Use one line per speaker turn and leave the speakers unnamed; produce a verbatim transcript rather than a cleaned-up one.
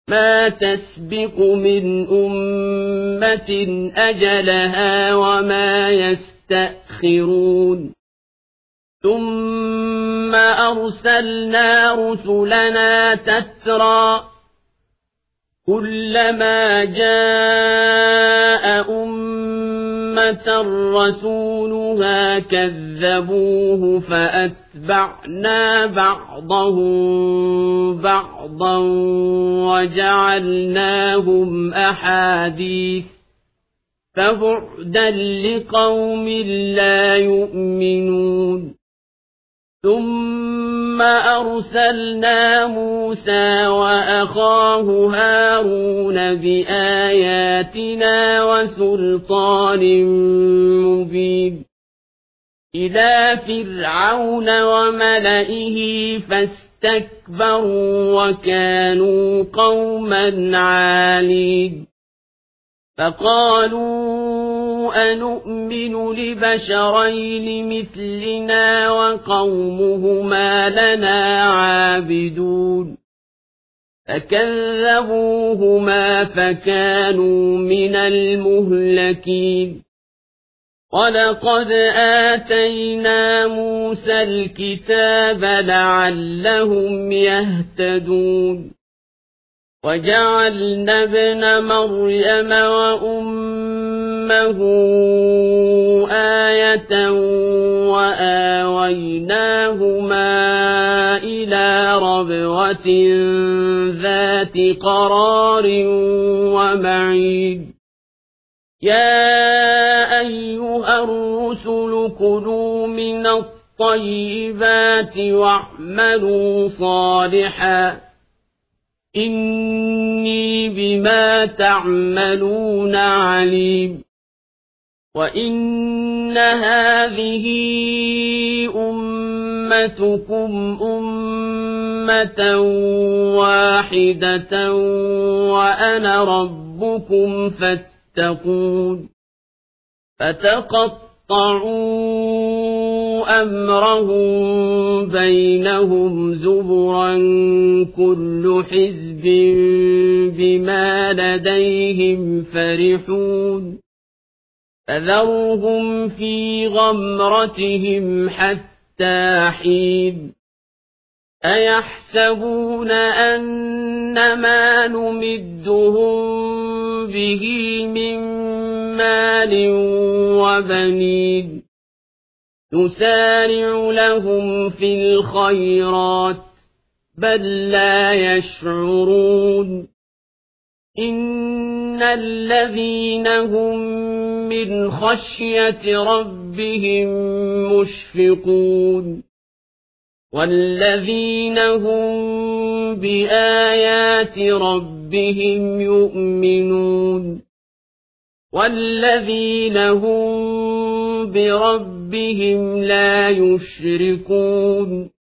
ما تسبق من أمة أجلها وما يستأخرون ثم أرسلنا رسلنا تترى كلما جاء أمة رسولها كذبوه فأتبعنا بعضهم بعضا وجعلناهم أحاديث فبعدا لقوم لا يؤمنون ثم أرسلنا موسى وأخاه هارون بآياتنا وسلطان مبين إلى فرعون وملئه فاستكبروا وكانوا قوما عالين فقالوا أنؤمن لبشرين مثلنا وقومهما لنا عابدون فكذبوهما فكانوا من المهلكين ولقد آتينا موسى الكتاب لعلهم يهتدون وجعلنا ابن مريم وأمه آية وآويناهما إلى ربوة ذات قرار ومعين يا أيها الرسل كلوا من الطيبات واعملوا صالحا إني بما تعملون عليم وإن هذه أمتكم أمة واحدة وأنا ربكم فاتقون فتقطعوا أمرهم بينهم زبرا كل حزب بما لديهم فرحون فذرهم في غمرتهم حتى حين أيحسبون أن ما نمدهم به من مال وبنين نسارع لهم في الخيرات بل لا يشعرون إن الذين هم من خشية ربهم مشفقون والذين هم بآيات ربهم يؤمنون والذين هم بربهم لا يشركون